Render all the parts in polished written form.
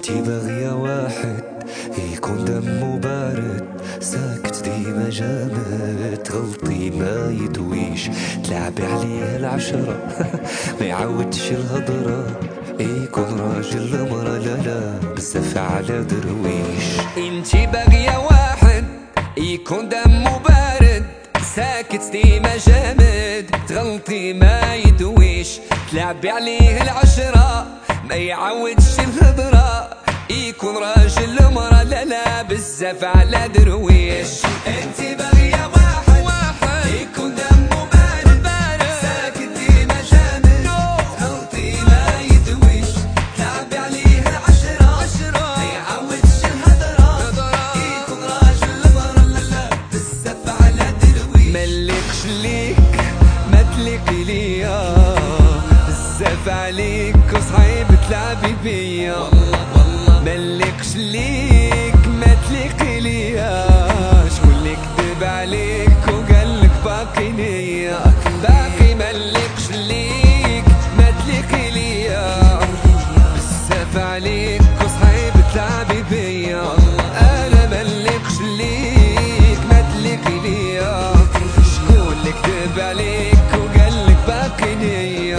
انتي باغية واحد يكون دمه بارد، ساكت ديما جامد، تغلطي ما يدويش، تلعبي عليه العشرة ما يعودش الهضرة، يكون راجل مرة لا لا بزاف على درويش. انتي باغية واحد يكون دمه بارد، ساكت ديما جامد، تغلطي ما يدويش، تلعبي عليه العشرة ما يعودش الهضرة، يكون راجل مرة لا لا بزاف على درويش. انتي باغية واحد يكون دمه بارد، ساكت ديما جامد، تغلطي ما يدويش، تلعبي عليه العشرة ما يعودش الهضرة، يكون راجل مرة لا لا بزاف على درويش. ملكش ليك ما تليقي ليا، بزاف عليك وصعيب تلعبي بيا، ملكش ليك ما تليقي ليا، شكون اللي كذب عليك وقالك باقي نية، باقي ملكش ليك ما تليقي ليا، بزاف عليك وصعيب تلعبي بيا، انا ملكش ليك ما تليقي ليا، شكون اللي كذب عليك وقالك باقي نية.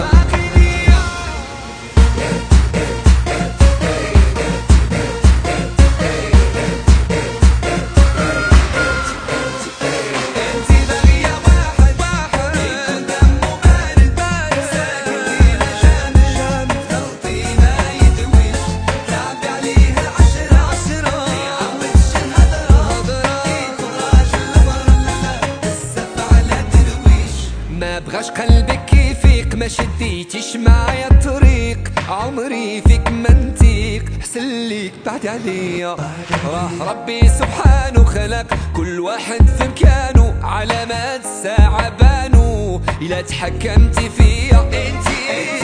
ما بغاش قلبك يفيق، ما شديتيش معايا الطريق، عمري فيك ما نتيق، حسن ليك بعد عليا، راه ربي سبحانه خلق كل واحد في مكانه، علامات الساعة بانو إلا تحكمتي فيا. انتي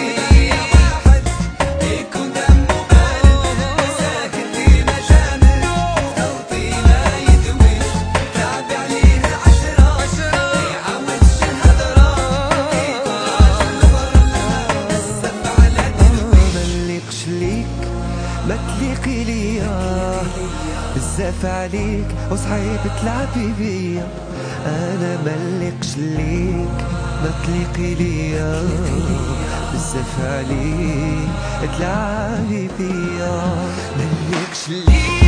ما تليقي ليا، بزاف عليك وصعيب تلعبي بيا، انا ملقش ليك ما تليقي ليا، بزاف عليك تلعبي بيا، ملقش ليك.